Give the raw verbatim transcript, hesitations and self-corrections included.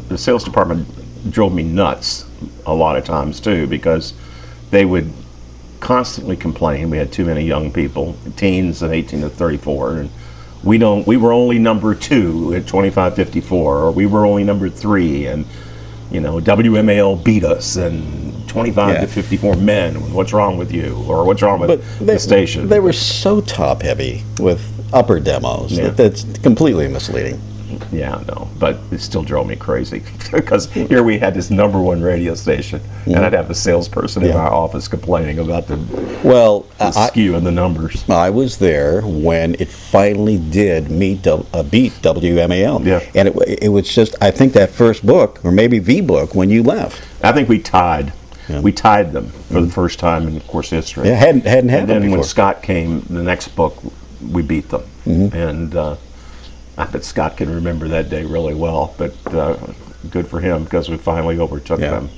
the sales department drove me nuts a lot of times too, because they would constantly complain we had too many young people, teens and eighteen to thirty-four, and we don't we were only number two at twenty-five fifty-four, or we were only number three, and you know, W M A L beat us, and twenty-five Yeah. to fifty-four men, what's wrong with you, or what's wrong with But they, the station? they were so top heavy with upper demos Yeah. that that's completely misleading. Yeah, no, but it still drove me crazy because here we had this number one radio station, and I'd have the salesperson in Yeah. my office complaining about the, Well, the I, skew in the numbers. I was there when it finally did meet uh, beat W M A L. Yeah. And it, it was just, I think that first book, or maybe the book, when you left. I think we tied. Yeah. We tied them for the first time in course history. Yeah, hadn't, hadn't and happened then before. when Scott came, the next book, we beat them. Mm-hmm. And uh, I bet Scott can remember that day really well, but uh, good for him because we finally overtook Yeah. them.